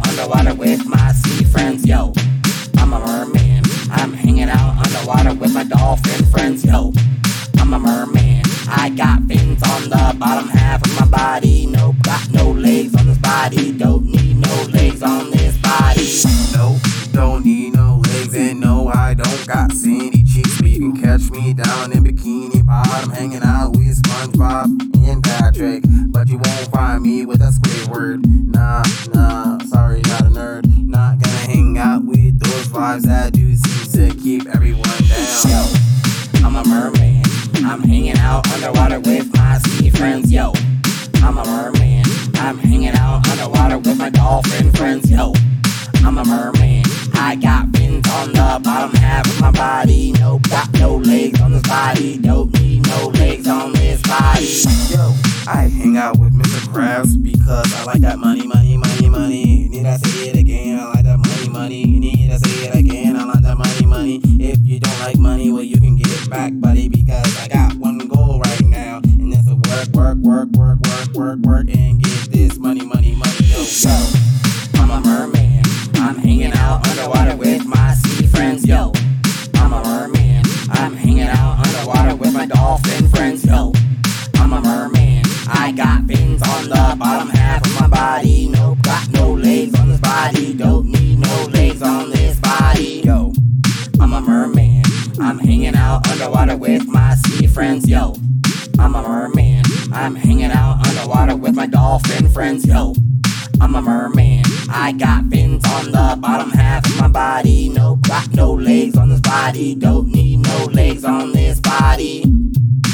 out underwater with my sea friends, yo. I'm a merman, I'm hanging out underwater with my dolphin friends, yo. I'm a merman, I got fins on the bottom half of my body. Nope, got no legs on this body. Don't need no legs on this body. Nope, don't need no legs, and no, I don't got sandy cheeks. But you can catch me down in Bikini Bottom, hanging out with SpongeBob and Patrick. But you won't find me with a Squidward. Nah, sorry, not a nerd. Not gonna hang out with those vibes that do seem to keep everyone down. Yo, I'm a merman, I'm hanging out underwater with my sea friends, yo. I'm a merman, I'm hanging out underwater with my dolphin friends, yo. I'm a merman, I got fins on the bottom half of my body. Nope, got no legs on this body. Don't need no legs on this body. Yo, I hang out with Mr. Krabs because I like that money. Need I say it again? I like that money. Need I say it again? I like that money. If you don't like money, well, you can get it back, buddy, because I got one goal right now, and that's to work, and get this money, yo. I'm a merman, I'm hanging out underwater with my sea friends, yo. I'm a merman, I'm hanging out underwater with my dolphin friends, yo. I'm a merman, I got fins on the bottom half of my body. Nope, got no legs on this body. Don't need no legs on this body. Yo, I'm a merman, I'm hanging out underwater with my sea friends, yo. I'm a merman, I'm hanging out underwater with my dolphin friends, yo. I'm a merman, I got fins on the bottom half of my body. Nope, got no legs on this body. Don't need no legs on this body.